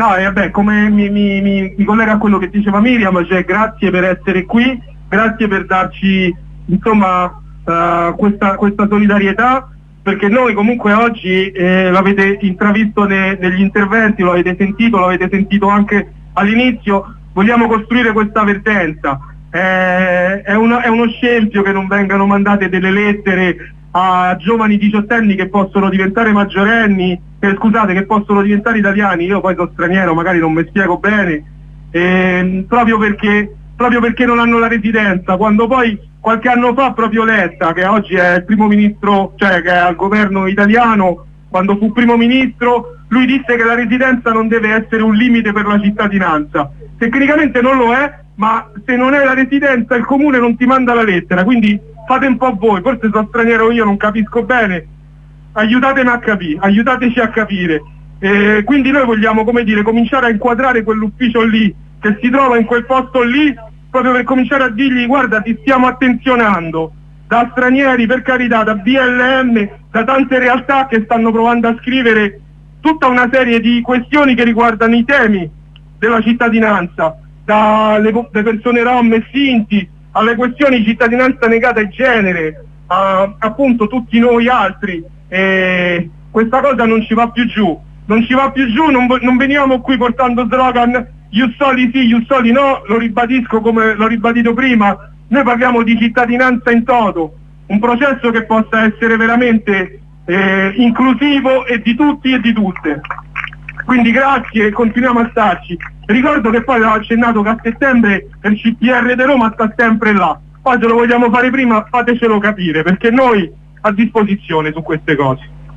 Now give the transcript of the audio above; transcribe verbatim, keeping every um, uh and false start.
No, e vabbè, come mi, mi, mi, mi collega a quello che diceva Miriam, cioè grazie per essere qui, grazie per darci insomma uh, questa, questa solidarietà, perché noi comunque oggi eh, l'avete intravisto ne, negli interventi, lo avete sentito, lo avete sentito anche all'inizio, vogliamo costruire questa vertenza. Eh, è, uno, è uno scempio che non vengano mandate delle lettere a giovani diciottenni che possono diventare maggiorenni, eh, scusate, che possono diventare italiani. Io poi sono straniero, magari non mi spiego bene, eh, proprio perché proprio perché non hanno la residenza, quando poi qualche anno fa proprio Letta, che oggi è il primo ministro, cioè che è al governo italiano, quando fu primo ministro, lui disse che la residenza non deve essere un limite per la cittadinanza. Tecnicamente non lo è, ma se non è la residenza il comune non ti manda la lettera, quindi fate un po' voi, forse sono straniero io, non capisco bene, aiutatemi a capire, aiutateci a capire. Eh, quindi noi vogliamo, come dire, cominciare a inquadrare quell'ufficio lì, che si trova in quel posto lì, proprio per cominciare a dirgli guarda ti stiamo attenzionando, da stranieri per carità, da B L M, da tante realtà che stanno provando a scrivere tutta una serie di questioni che riguardano i temi della cittadinanza, dalle persone rom e sinti alle questioni di cittadinanza negata e genere, a appunto tutti noi altri. E questa cosa non ci va più giù, non ci va più giù, non, non veniamo qui portando slogan ius soli sì, ius soli no, lo ribadisco come l'ho ribadito prima, noi parliamo di cittadinanza in toto, un processo che possa essere veramente eh, inclusivo e di tutti e di tutte. Quindi grazie e continuiamo a starci. Ricordo che poi avevo accennato che a settembre il C P R di Roma sta sempre là, poi se lo vogliamo fare prima fatecelo capire, perché noi a disposizione su queste cose.